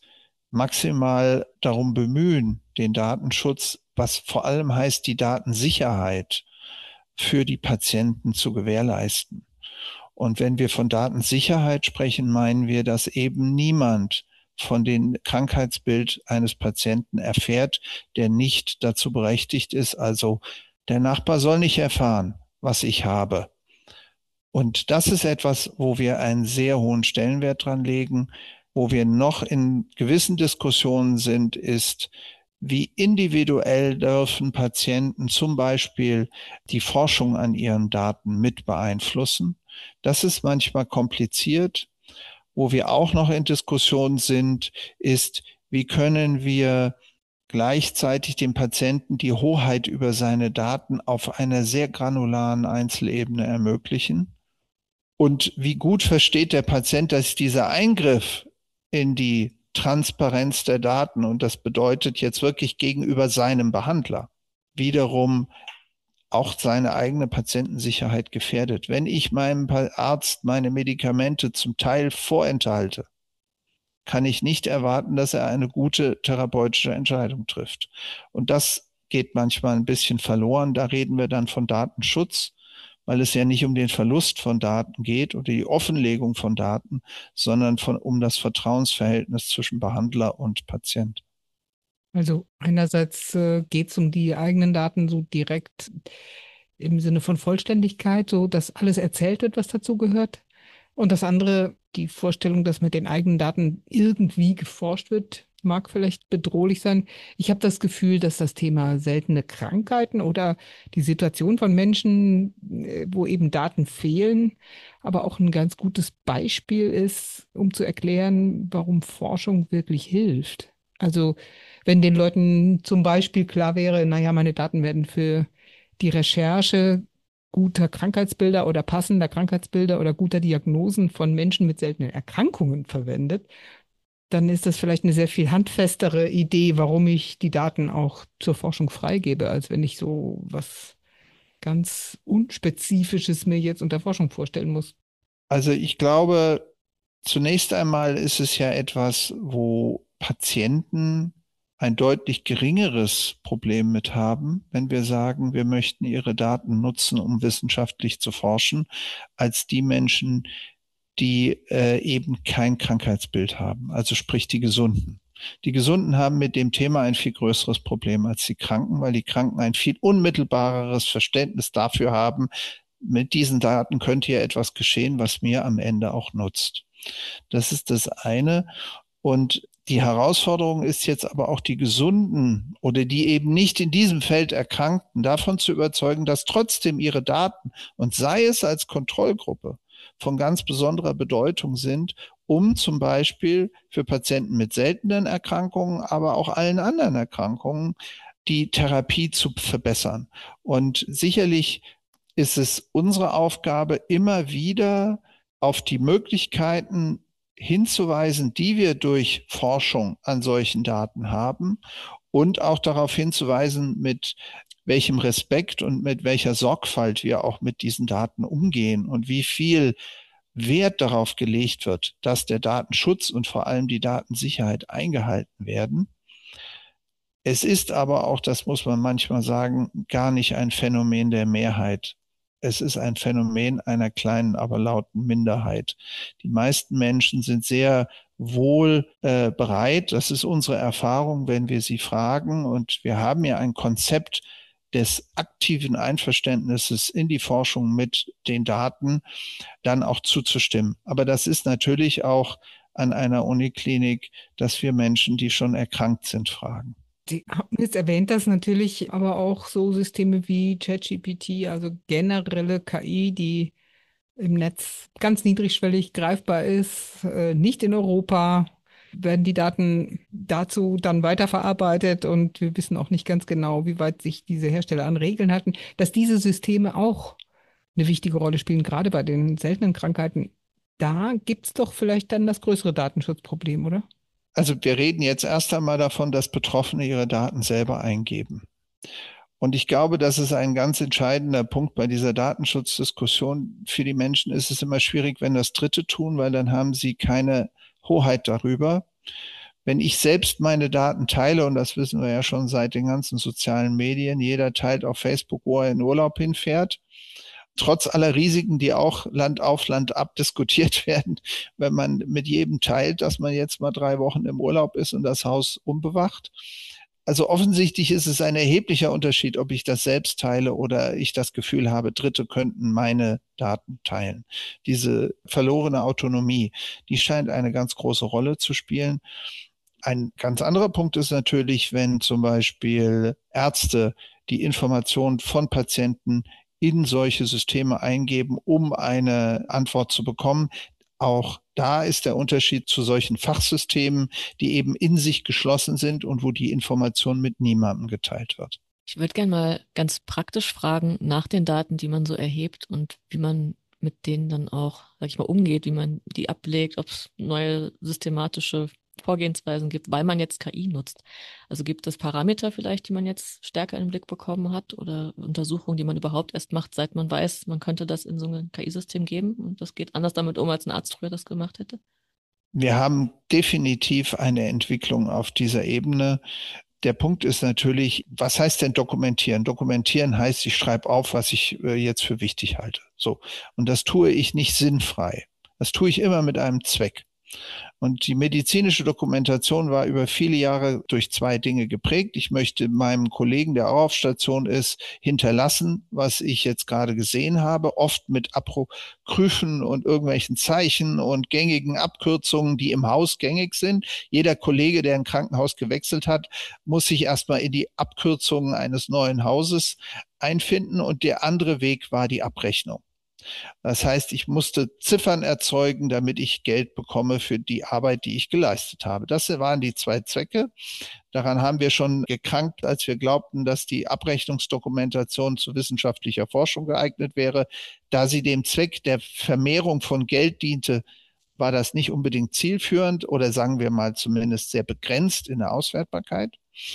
maximal darum bemühen, den Datenschutz, was vor allem heißt, die Datensicherheit für die Patienten zu gewährleisten. Und wenn wir von Datensicherheit sprechen, meinen wir, dass eben niemand von dem Krankheitsbild eines Patienten erfährt, der nicht dazu berechtigt ist. Also der Nachbar soll nicht erfahren, was ich habe. Und das ist etwas, wo wir einen sehr hohen Stellenwert dran legen. Wo wir noch in gewissen Diskussionen sind, ist, wie individuell dürfen Patienten zum Beispiel die Forschung an ihren Daten mit beeinflussen. Das ist manchmal kompliziert. Wo wir auch noch in Diskussion sind, ist, wie können wir gleichzeitig dem Patienten die Hoheit über seine Daten auf einer sehr granularen Einzelebene ermöglichen? Und wie gut versteht der Patient, dass dieser Eingriff in die Transparenz der Daten, und das bedeutet jetzt wirklich gegenüber seinem Behandler, wiederum auch seine eigene Patientensicherheit gefährdet. Wenn ich meinem Arzt meine Medikamente zum Teil vorenthalte, kann ich nicht erwarten, dass er eine gute therapeutische Entscheidung trifft. Und das geht manchmal ein bisschen verloren. Da reden wir dann von Datenschutz, weil es ja nicht um den Verlust von Daten geht oder die Offenlegung von Daten, sondern von, um das Vertrauensverhältnis zwischen Behandler und Patient. Also einerseits äh, geht es um die eigenen Daten so direkt im Sinne von Vollständigkeit, so dass alles erzählt wird, was dazu gehört. Und das andere, die Vorstellung, dass mit den eigenen Daten irgendwie geforscht wird, mag vielleicht bedrohlich sein. Ich habe das Gefühl, dass das Thema seltene Krankheiten oder die Situation von Menschen, äh, wo eben Daten fehlen, aber auch ein ganz gutes Beispiel ist, um zu erklären, warum Forschung wirklich hilft. Also wenn den Leuten zum Beispiel klar wäre, naja, meine Daten werden für die Recherche guter Krankheitsbilder oder passender Krankheitsbilder oder guter Diagnosen von Menschen mit seltenen Erkrankungen verwendet, dann ist das vielleicht eine sehr viel handfestere Idee, warum ich die Daten auch zur Forschung freigebe, als wenn ich so was ganz Unspezifisches mir jetzt unter Forschung vorstellen muss. Also ich glaube, zunächst einmal ist es ja etwas, wo Patienten ein deutlich geringeres Problem mit haben, wenn wir sagen, wir möchten ihre Daten nutzen, um wissenschaftlich zu forschen, als die Menschen, die äh, eben kein Krankheitsbild haben, also sprich die Gesunden. Die Gesunden haben mit dem Thema ein viel größeres Problem als die Kranken, weil die Kranken ein viel unmittelbareres Verständnis dafür haben, mit diesen Daten könnte ja etwas geschehen, was mir am Ende auch nutzt. Das ist das eine. Und die Herausforderung ist jetzt aber auch die Gesunden oder die eben nicht in diesem Feld Erkrankten davon zu überzeugen, dass trotzdem ihre Daten, und sei es als Kontrollgruppe, von ganz besonderer Bedeutung sind, um zum Beispiel für Patienten mit seltenen Erkrankungen, aber auch allen anderen Erkrankungen, die Therapie zu verbessern. Und sicherlich ist es unsere Aufgabe, immer wieder auf die Möglichkeiten hinzuweisen, die wir durch Forschung an solchen Daten haben und auch darauf hinzuweisen, mit welchem Respekt und mit welcher Sorgfalt wir auch mit diesen Daten umgehen und wie viel Wert darauf gelegt wird, dass der Datenschutz und vor allem die Datensicherheit eingehalten werden. Es ist aber auch, das muss man manchmal sagen, gar nicht ein Phänomen der Mehrheit. Es ist ein Phänomen einer kleinen, aber lauten Minderheit. Die meisten Menschen sind sehr wohl äh, bereit. Das ist unsere Erfahrung, wenn wir sie fragen. Und wir haben ja ein Konzept des aktiven Einverständnisses in die Forschung mit den Daten, dann auch zuzustimmen. Aber das ist natürlich auch an einer Uniklinik, dass wir Menschen, die schon erkrankt sind, fragen. Sie haben jetzt erwähnt, dass natürlich aber auch so Systeme wie ChatGPT, also generelle K I, die im Netz ganz niedrigschwellig greifbar ist, äh, nicht in Europa, werden die Daten dazu dann weiterverarbeitet und wir wissen auch nicht ganz genau, wie weit sich diese Hersteller an Regeln halten, dass diese Systeme auch eine wichtige Rolle spielen, gerade bei den seltenen Krankheiten. Da gibt es doch vielleicht dann das größere Datenschutzproblem, oder? Also wir reden jetzt erst einmal davon, dass Betroffene ihre Daten selber eingeben. Und ich glaube, das ist ein ganz entscheidender Punkt bei dieser Datenschutzdiskussion. Für die Menschen ist es immer schwierig, wenn das Dritte tun, weil dann haben sie keine Hoheit darüber. Wenn ich selbst meine Daten teile, und das wissen wir ja schon seit den ganzen sozialen Medien, jeder teilt auf Facebook, wo er in Urlaub hinfährt. trotz aller Risiken, die auch Land auf Land ab diskutiert werden, wenn man mit jedem teilt, dass man jetzt mal drei Wochen im Urlaub ist und das Haus unbewacht. Also offensichtlich ist es ein erheblicher Unterschied, ob ich das selbst teile oder ich das Gefühl habe, Dritte könnten meine Daten teilen. Diese verlorene Autonomie, die scheint eine ganz große Rolle zu spielen. Ein ganz anderer Punkt ist natürlich, wenn zum Beispiel Ärzte die Informationen von Patienten in solche Systeme eingeben, um eine Antwort zu bekommen. Auch da ist der Unterschied zu solchen Fachsystemen, die eben in sich geschlossen sind und wo die Information mit niemandem geteilt wird. Ich würde gerne mal ganz praktisch fragen nach den Daten, die man so erhebt und wie man mit denen dann auch, sag ich mal, umgeht, wie man die ablegt, ob es neue systematische Vorgehensweisen gibt, weil man jetzt K I nutzt. Also gibt es Parameter vielleicht, die man jetzt stärker in den Blick bekommen hat oder Untersuchungen, die man überhaupt erst macht, seit man weiß, man könnte das in so ein K I-System geben und das geht anders damit um, als ein Arzt früher das gemacht hätte? Wir haben definitiv eine Entwicklung auf dieser Ebene. Der Punkt ist natürlich, was heißt denn dokumentieren? Dokumentieren heißt, ich schreibe auf, was ich äh, jetzt für wichtig halte. So. Und das tue ich nicht sinnfrei. Das tue ich immer mit einem Zweck. Und die medizinische Dokumentation war über viele Jahre durch zwei Dinge geprägt. Ich möchte meinem Kollegen, der auch auf Station ist, hinterlassen, was ich jetzt gerade gesehen habe, oft mit Apokryphen und irgendwelchen Zeichen und gängigen Abkürzungen, die im Haus gängig sind. Jeder Kollege, der ein Krankenhaus gewechselt hat, muss sich erstmal in die Abkürzungen eines neuen Hauses einfinden. Und der andere Weg war die Abrechnung. Das heißt, ich musste Ziffern erzeugen, damit ich Geld bekomme für die Arbeit, die ich geleistet habe. Das waren die zwei Zwecke. Daran haben wir schon gekrankt, als wir glaubten, dass die Abrechnungsdokumentation zu wissenschaftlicher Forschung geeignet wäre. Da sie dem Zweck der Vermehrung von Geld diente, war das nicht unbedingt zielführend oder sagen wir mal zumindest sehr begrenzt in der Auswertbarkeit.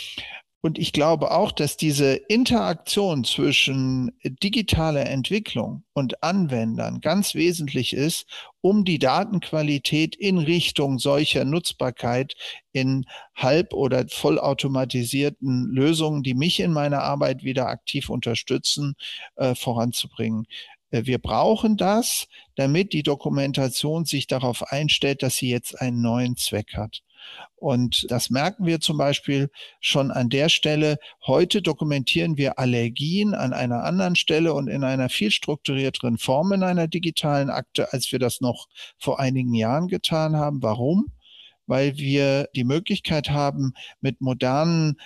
Und ich glaube auch, dass diese Interaktion zwischen digitaler Entwicklung und Anwendern ganz wesentlich ist, um die Datenqualität in Richtung solcher Nutzbarkeit in halb- oder vollautomatisierten Lösungen, die mich in meiner Arbeit wieder aktiv unterstützen, äh, voranzubringen. Wir brauchen das, damit die Dokumentation sich darauf einstellt, dass sie jetzt einen neuen Zweck hat. Und das merken wir zum Beispiel schon an der Stelle. Heute dokumentieren wir Allergien an einer anderen Stelle und in einer viel strukturierteren Form in einer digitalen Akte, als wir das noch vor einigen Jahren getan haben. Warum? Weil wir die Möglichkeit haben, mit modernen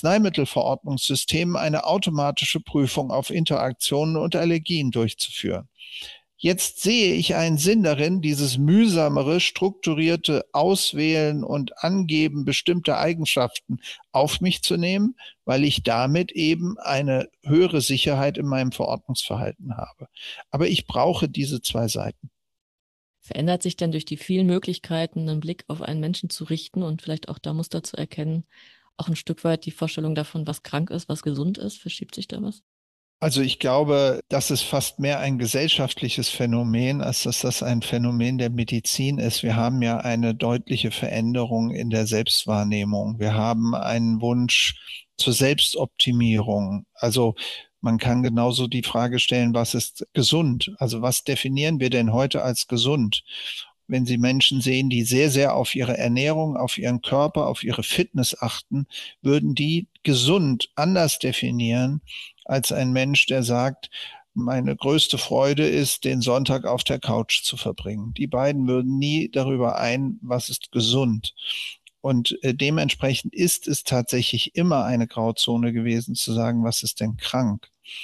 Arzneimittelverordnungssystemen eine automatische Prüfung auf Interaktionen und Allergien durchzuführen. Jetzt sehe ich einen Sinn darin, dieses mühsamere, strukturierte Auswählen und Angeben bestimmter Eigenschaften auf mich zu nehmen, weil ich damit eben eine höhere Sicherheit in meinem Verordnungsverhalten habe. Aber ich brauche diese zwei Seiten. Verändert sich denn durch die vielen Möglichkeiten, einen Blick auf einen Menschen zu richten und vielleicht auch da Muster zu erkennen, auch ein Stück weit die Vorstellung davon, was krank ist, was gesund ist? Verschiebt sich da was? Also ich glaube, das ist fast mehr ein gesellschaftliches Phänomen, als dass das ein Phänomen der Medizin ist. Wir haben ja eine deutliche Veränderung in der Selbstwahrnehmung. Wir haben einen Wunsch zur Selbstoptimierung. Also man kann genauso die Frage stellen, was ist gesund? Also was definieren wir denn heute als gesund? Wenn Sie Menschen sehen, die sehr, sehr auf ihre Ernährung, auf ihren Körper, auf ihre Fitness achten, würden die gesund anders definieren als ein Mensch, der sagt, meine größte Freude ist, den Sonntag auf der Couch zu verbringen. Die beiden würden nie darüber ein, was ist gesund. Und äh, dementsprechend ist es tatsächlich immer eine Grauzone gewesen, zu sagen, was ist denn krank?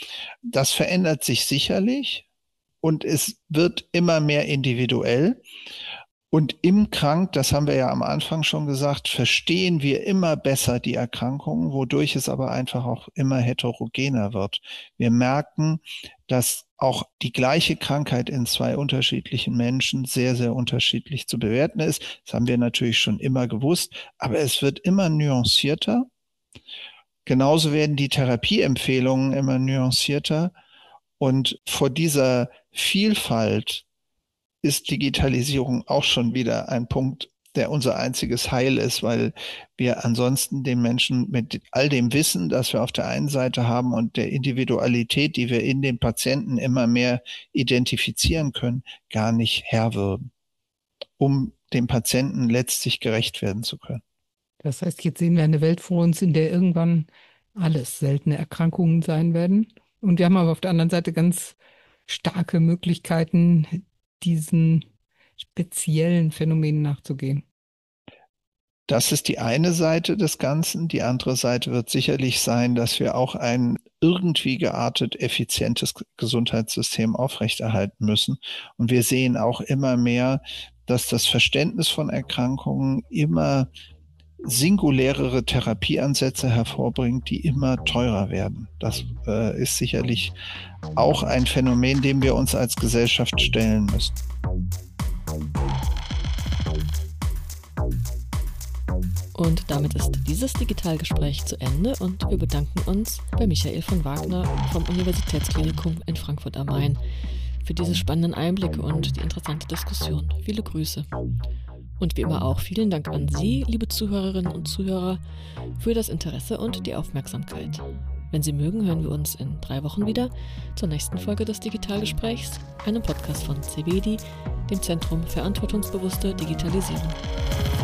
Das verändert sich sicherlich und es wird immer mehr individuell. Und im Krank, das haben wir ja am Anfang schon gesagt, verstehen wir immer besser die Erkrankungen, wodurch es aber einfach auch immer heterogener wird. Wir merken, dass auch die gleiche Krankheit in zwei unterschiedlichen Menschen sehr, sehr unterschiedlich zu bewerten ist. Das haben wir natürlich schon immer gewusst, aber es wird immer nuancierter. Genauso werden die Therapieempfehlungen immer nuancierter. Und vor dieser Vielfalt ist Digitalisierung auch schon wieder ein Punkt, der unser einziges Heil ist, weil wir ansonsten den Menschen mit all dem Wissen, das wir auf der einen Seite haben und der Individualität, die wir in den Patienten immer mehr identifizieren können, gar nicht Herr würden, um dem Patienten letztlich gerecht werden zu können. Das heißt, jetzt sehen wir eine Welt vor uns, in der irgendwann alles seltene Erkrankungen sein werden. Und wir haben aber auf der anderen Seite ganz starke Möglichkeiten, diesen speziellen Phänomenen nachzugehen. Das ist die eine Seite des Ganzen. Die andere Seite wird sicherlich sein, dass wir auch ein irgendwie geartet effizientes Gesundheitssystem aufrechterhalten müssen. Und wir sehen auch immer mehr, dass das Verständnis von Erkrankungen immer singulärere Therapieansätze hervorbringt, die immer teurer werden. Das äh, ist sicherlich auch ein Phänomen, dem wir uns als Gesellschaft stellen müssen. Und damit ist dieses Digitalgespräch zu Ende und wir bedanken uns bei Michael von Wagner vom Universitätsklinikum in Frankfurt am Main für diese spannenden Einblicke und die interessante Diskussion. Viele Grüße. Und wie immer auch vielen Dank an Sie, liebe Zuhörerinnen und Zuhörer, für das Interesse und die Aufmerksamkeit. Wenn Sie mögen, hören wir uns in drei Wochen wieder zur nächsten Folge des Digitalgesprächs, einem Podcast von C B D I, dem Zentrum Verantwortungsbewusste Digitalisierung.